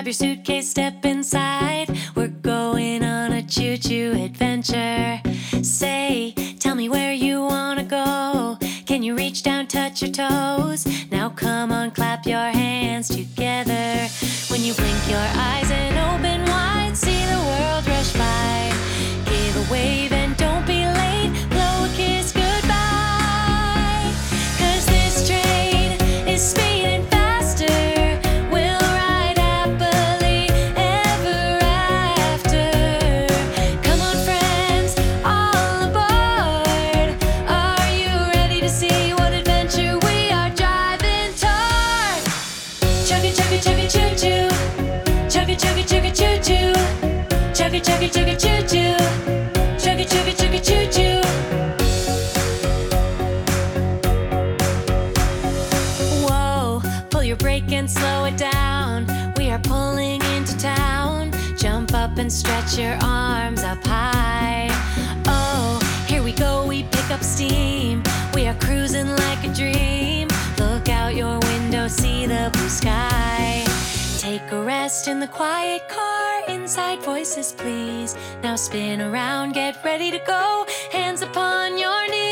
your suitcase, step inside. We're going on a choo-choo adventure. Say, tell me where you wanna go. Can you reach down, touch your toes? Now come on, clap your hands together. When you blink your eyes and open wide, see the world rush by. Give a wave and don't be late. Blow a kiss goodbye. 'Cause this train is speeding faster. We'll ride happily ever after. Come on, friends, all aboard. Are you ready to see what adventure we are driving toward? Chugga, chugga, chugga, choo-choo. Chugga, chugga, chugga, choo-choo. Chugga, chugga, chugga, choo-choo. Chugga, chugga, chugga, choo-choo. Whoa, pull your brake and slow it down. We are pulling into town. Jump up and stretch your arms up high. Oh, here we go, we pick up steam. We are cruising like a dream. Look out your window, see the blue sky. Take a rest in the quiet car. Inside voices, please. Now spin around, get ready to go. Hands upon your knees.